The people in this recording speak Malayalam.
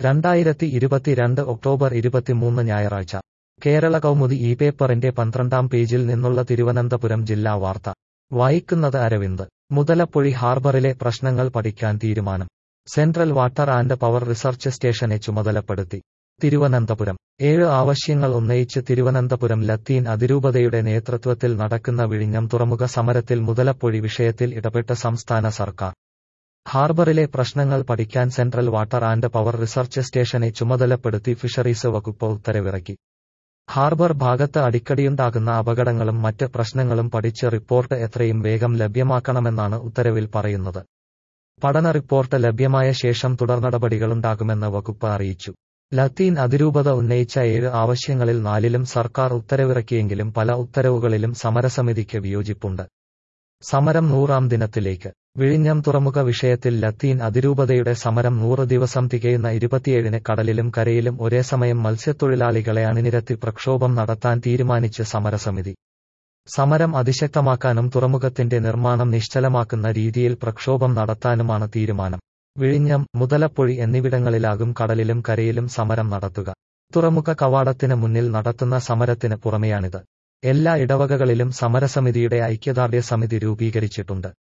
2022 ഒക്ടോബർ 23 ഞായറാഴ്ച കേരള കൗമുദി ഈ പേപ്പറിന്റെ 12-ാം പേജിൽ നിന്നുള്ള തിരുവനന്തപുരം ജില്ലാ വാർത്ത വായിക്കുന്നത് അരവിന്ദ്. മുതലപ്പൊഴി ഹാർബറിലെ പ്രശ്നങ്ങൾ പഠിക്കാൻ തീരുമാനം. Central water and power research സ്റ്റേഷനെ ചുമതലപ്പെടുത്തി. തിരുവനന്തപുരം 7 ആവശ്യങ്ങൾ ഉന്നയിച്ച് തിരുവനന്തപുരം ലത്തീൻ അതിരൂപതയുടെ നേതൃത്വത്തിൽ നടക്കുന്ന വിഴിഞ്ഞം തുറമുഖ സമരത്തിൽ മുതലപ്പൊഴി വിഷയത്തിൽ ഇടപെട്ട സംസ്ഥാന സർക്കാർ. ഹാർബറിലെ പ്രശ്നങ്ങൾ പഠിക്കാൻ central water and power research സ്റ്റേഷനെ ചുമതലപ്പെടുത്തി ഫിഷറീസ് വകുപ്പ് ഉത്തരവിറക്കി. ഹാർബർ ഭാഗത്ത് അടിക്കടിയുണ്ടാകുന്ന അപകടങ്ങളും മറ്റ് പ്രശ്നങ്ങളും പഠിച്ച് റിപ്പോർട്ട് എത്രയും വേഗം ലഭ്യമാക്കണമെന്നാണ് ഉത്തരവിൽ പറയുന്നത്. പഠന റിപ്പോർട്ട് ലഭ്യമായ ശേഷം തുടർനടപടികളുണ്ടാകുമെന്ന് വകുപ്പ് അറിയിച്ചു. ലത്തീൻ അതിരൂപത ഉന്നയിച്ച 7 ആവശ്യങ്ങളിൽ 4-ലും സർക്കാർ ഉത്തരവിറക്കിയെങ്കിലും പല ഉത്തരവുകളിലും സമരസമിതിക്ക് വിയോജിപ്പുണ്ട്. സമരം 100-ാം ദിനത്തിലേക്ക്. വിഴിഞ്ഞം തുറമുഖ വിഷയത്തിൽ ലത്തീൻ അതിരൂപതയുടെ സമരം 100 ദിവസം തികയുന്ന 27-ന് കടലിലും കരയിലും ഒരേസമയം മത്സ്യത്തൊഴിലാളികളെ അണിനിരത്തി പ്രക്ഷോഭം നടത്താൻ തീരുമാനിച്ച് സമരസമിതി. സമരം അതിശക്തമാക്കാനും തുറമുഖത്തിന്റെ നിർമ്മാണം നിശ്ചലമാക്കുന്ന രീതിയിൽ പ്രക്ഷോഭം നടത്താനുമാണ് തീരുമാനം. വിഴിഞ്ഞം, മുതലപ്പൊഴി എന്നിവിടങ്ങളിലാകും കടലിലും കരയിലും സമരം നടത്തുക. തുറമുഖ കവാടത്തിന് മുന്നിൽ നടത്തുന്ന സമരത്തിന് പുറമെയാണിത്. എല്ലാ ഇടവകകളിലും സമരസമിതിയുടെ ഐക്യദാർഢ്യ സമിതി രൂപീകരിച്ചിട്ടുണ്ട്.